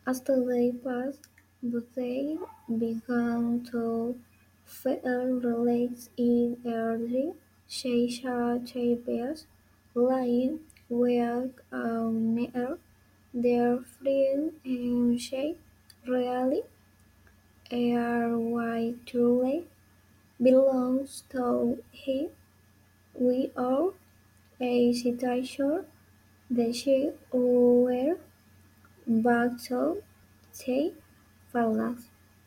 As the day passed, they began to feel relaxed in early chambers, lying were near their friend and said, "Really, our truly belongs to him. We are a situation the sheep were back to say, "Farlas."